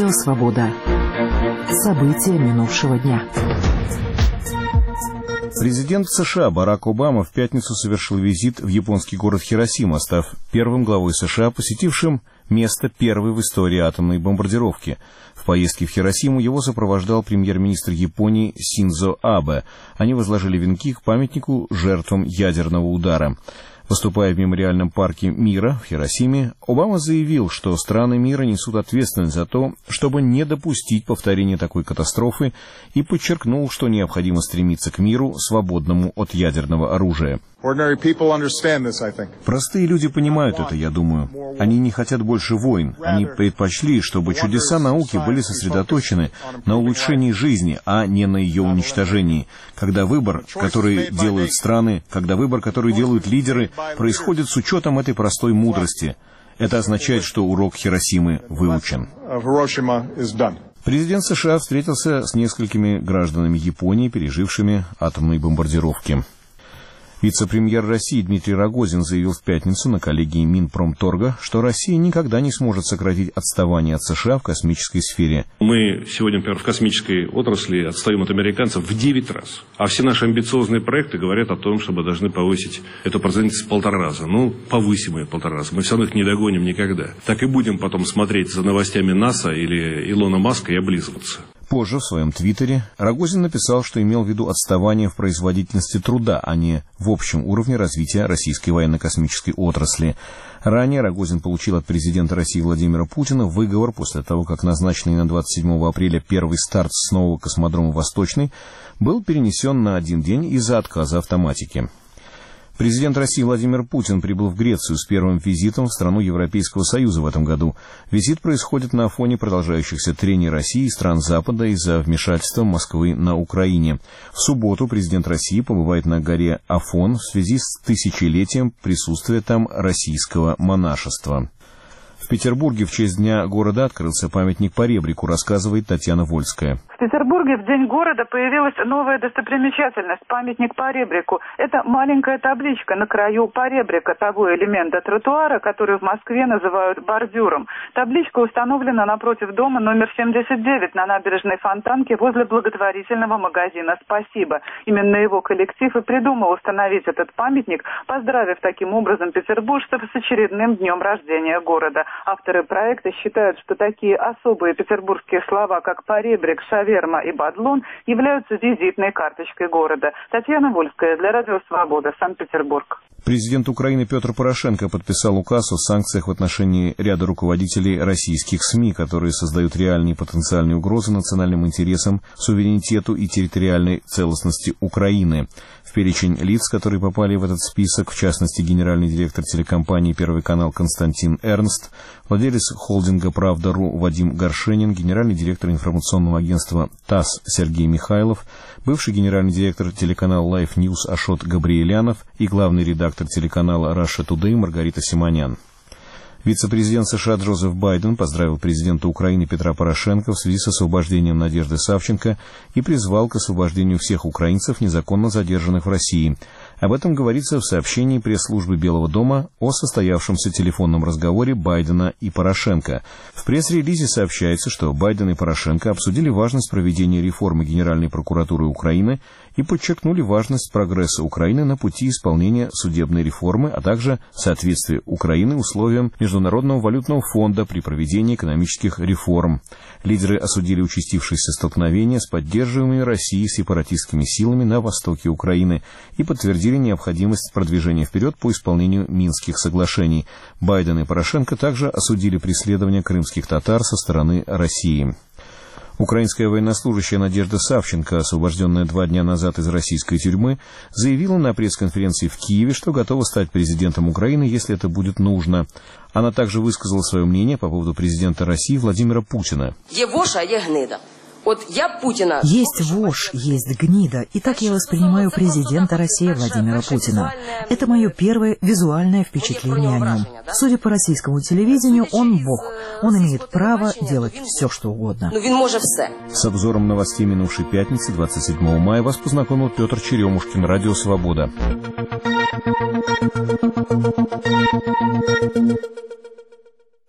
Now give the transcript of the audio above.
Радио «Свобода». События минувшего дня. Президент США Барак Обама в пятницу совершил визит в японский город Хиросима, став первым главой США, посетившим место первой в истории атомной бомбардировки. В поездке в Хиросиму его сопровождал премьер-министр Японии Синдзо Абе. Они возложили венки к памятнику жертвам ядерного удара. Выступая в мемориальном парке мира в Хиросиме, Обама заявил, что страны мира несут ответственность за то, чтобы не допустить повторения такой катастрофы, и подчеркнул, что необходимо стремиться к миру, свободному от ядерного оружия. Простые люди понимают это, я думаю. Они не хотят больше войн. Они предпочли, чтобы чудеса науки были сосредоточены на улучшении жизни, а не на ее уничтожении. Когда выбор, который делают страны, когда выбор, который делают лидеры, происходит с учетом этой простой мудрости. Это означает, что урок Хиросимы выучен. Президент США встретился с несколькими гражданами Японии, пережившими атомные бомбардировки. Вице-премьер России Дмитрий Рогозин заявил в пятницу на коллегии Минпромторга, что Россия никогда не сможет сократить отставание от США в космической сфере. Мы сегодня, например, в космической отрасли отстаем от американцев в 9 раз. А все наши амбициозные проекты говорят о том, чтобы должны повысить эту процентность в 1,5 раза. Повысим ее в 1,5 раза. Мы все равно их не догоним никогда. Так и будем потом смотреть за новостями НАСА или Илона Маска и облизываться. Позже в своем твиттере Рогозин написал, что имел в виду отставание в производительности труда, а не в общем уровне развития российской военно-космической отрасли. Ранее Рогозин получил от президента России Владимира Путина выговор после того, как назначенный на 27 апреля первый старт с нового космодрома «Восточный» был перенесен на один день из-за отказа автоматики. Президент России Владимир Путин прибыл в Грецию с первым визитом в страну Европейского Союза в этом году. Визит происходит на фоне продолжающихся трений России и стран Запада из-за вмешательства Москвы на Украине. В субботу президент России побывает на горе Афон в связи с тысячелетием присутствия там российского монашества. В Петербурге в честь Дня города открылся памятник Поребрику, рассказывает Татьяна Вольская. В Петербурге в День города появилась новая достопримечательность – памятник Поребрику. Это маленькая табличка на краю поребрика, того элемента тротуара, который в Москве называют бордюром. Табличка установлена напротив дома номер 79 на набережной Фонтанки возле благотворительного магазина «Спасибо». Именно его коллектив и придумал установить этот памятник, поздравив таким образом петербуржцев с очередным днем рождения города. Авторы проекта считают, что такие особые петербургские слова, как поребрик, шаверма и бадлон, являются визитной карточкой города. Татьяна Вольская для Радио «Свобода», Санкт-Петербург. Президент Украины Петр Порошенко подписал указ о санкциях в отношении ряда руководителей российских СМИ, которые создают реальные потенциальные угрозы национальным интересам, суверенитету и территориальной целостности Украины. В перечень лиц, которые попали в этот список, в частности, генеральный директор телекомпании «Первый канал» Константин Эрнст, владелец холдинга «Правда.ру» Вадим Горшенин, генеральный директор информационного агентства ТАСС Сергей Михайлов, бывший генеральный директор телеканала Life News Ашот Габриэлянов и главный редактор телеканала Russia Today Маргарита Симонян. Вице-президент США Джозеф Байден поздравил президента Украины Петра Порошенко в связи с освобождением Надежды Савченко и призвал к освобождению всех украинцев, незаконно задержанных в России. Об этом говорится в сообщении пресс-службы Белого дома о состоявшемся телефонном разговоре Байдена и Порошенко. В пресс-релизе сообщается, что Байден и Порошенко обсудили важность проведения реформы Генеральной прокуратуры Украины и подчеркнули важность прогресса Украины на пути исполнения судебной реформы, а также соответствие Украины условиям Международного валютного фонда при проведении экономических реформ. Лидеры осудили участившиеся столкновения с поддерживаемыми Россией сепаратистскими силами на востоке Украины и подтвердили необходимость продвижения вперед по исполнению Минских соглашений. Байден и Порошенко также осудили преследование крымских татар со стороны России. Украинская военнослужащая Надежда Савченко, освобожденная 2 дня назад из российской тюрьмы, заявила на пресс-конференции в Киеве, что готова стать президентом Украины, если это будет нужно. Она также высказала свое мнение по поводу президента России Владимира Путина. Есть вошь, есть гнида, и так я воспринимаю президента России Владимира Путина. Это мое первое визуальное впечатление о нем. Судя по российскому телевидению, он бог. Он имеет право делать все, что угодно. С обзором новостей минувшей пятницы, 27 мая, вас познакомил Петр Черемушкин, Радио «Свобода».